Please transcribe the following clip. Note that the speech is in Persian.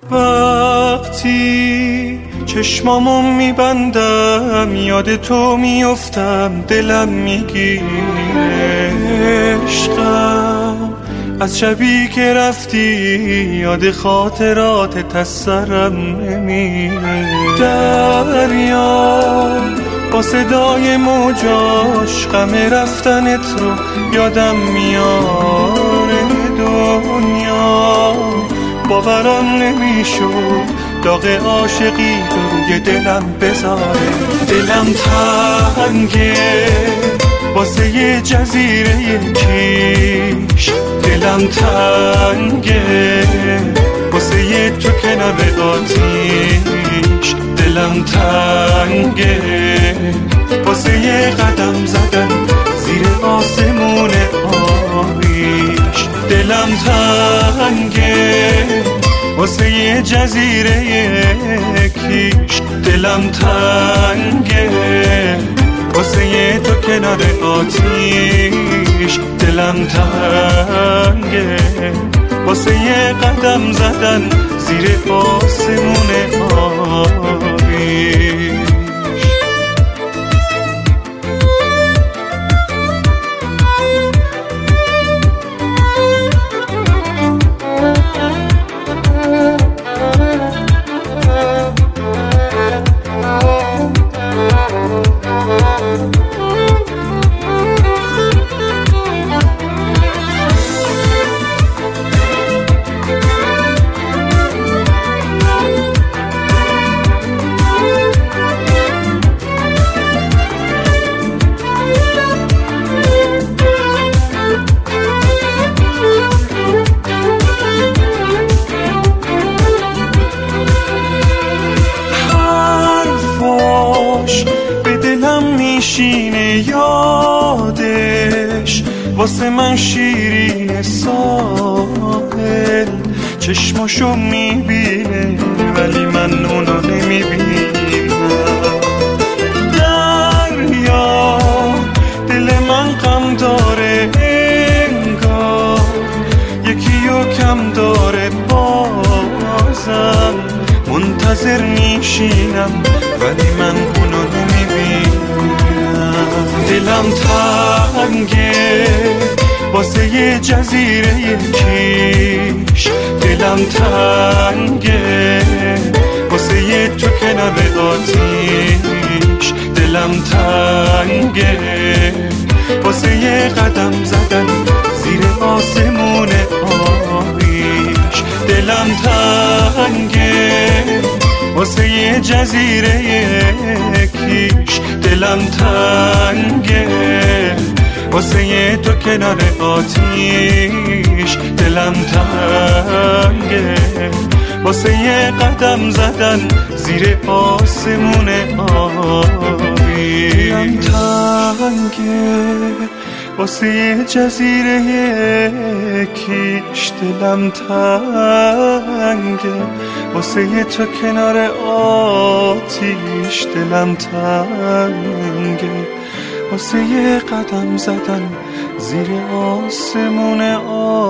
وقتی چشمامو میبندم یاد تو میفتم، دلم میگیره عشقم از شبی که رفتی، یاد خاطرات سرم نمیره. دریا با صدای موجاش غم رفتنت رو یادم میاره. دنیا باورم نمیشد داغ عاشقی روی دلم بذاره. دلم تنگه واسه یه جزیره کیش، دلم تنگه واسه یه تو کنار آتیش، دلم تنگه واسه یه قدم زدن زیر آسمون آبیش، دلم تنگه واسه یه جزیره کیش، دلم تنگه واسه یه تو کنار آتیش، دلم تنگه واسه یه قدم زدن زیر آسمون آبیش. به دلم میشینه یادش، واسه من شیرین ساحل، چشماشو میبینه ولی من اونو نمیبینم. دریا دل من غم داره انگار، یکیو کم داره بازم، منتظر میشینم ولی من اونو نمیبینم. دلم تنگه واسه یه جزیره کیش، دلم تنگه واسه یه تو کنار آتیش، دلم تنگه واسه یه قدم زدن زیر آسمون آبیش، دلم تنگه واسه یه جزیره کیش، دلم تنگه واسه یه تو کنار آتیش، دلم تنگه واسه یه قدم زدن زیر آسمون آبی. دلم تنگه واسه یه جزیره کیش، دلم تنگه واسه یه تو کنار آتیش، دلم تنگه واسه یه قدم زدن زیر آسمون